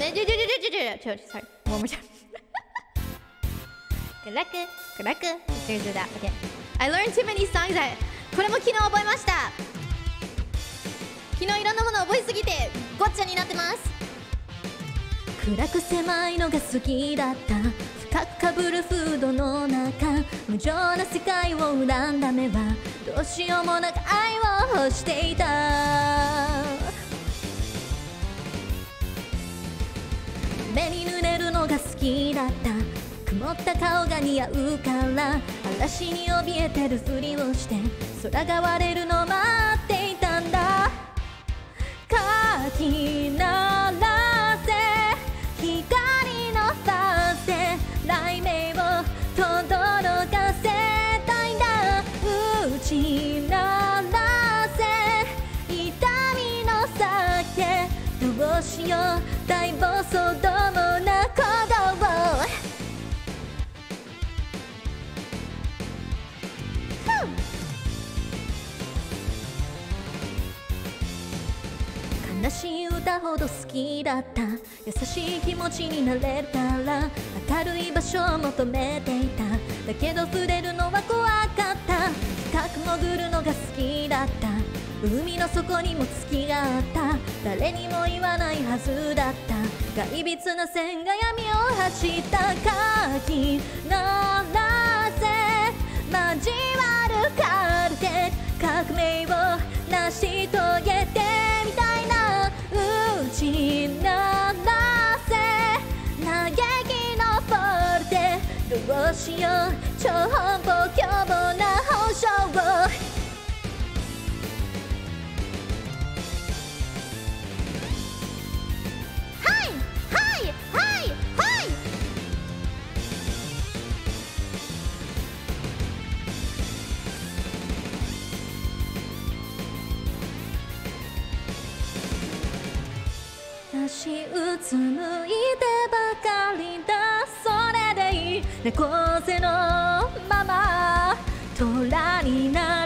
sorry. One more time. Good luck. Let's do that. Okay. I learned too many songs that これも昨日覚えました。昨日いろんなもの覚えすぎてごっちゃになってます。暗く狭いのが好きだった。深くかぶるフードの中、無情な世界を恨んだ目はどうしようもなく愛を欲していた。目に濡れるのが好きだった。曇った顔が似合うから嵐に怯えてるふりをして空が割れるの待っていたんだ。かき鳴らせ光のファースで雷鳴を轟かせたいんだ。打ち鳴らせ痛みの酒、どうしよう大暴走どもな鼓動を。悲しい歌ほど好きだった。優しい気持ちになれたら明るい場所を求めていた。だけど触れるのは怖かった。深く潜るのが好きだった。海の底にも月があった。誰にも言わないはずだった。怪愎な線が闇を走った。かき鳴らせ交わるカルテ、革命を成し遂げてみたいな。打ち鳴らせ嘆きのフォルテ、どうしよう超奔放凶暴な本性を。足うつむいてばかりだ、それでいい。猫背のまま虎にな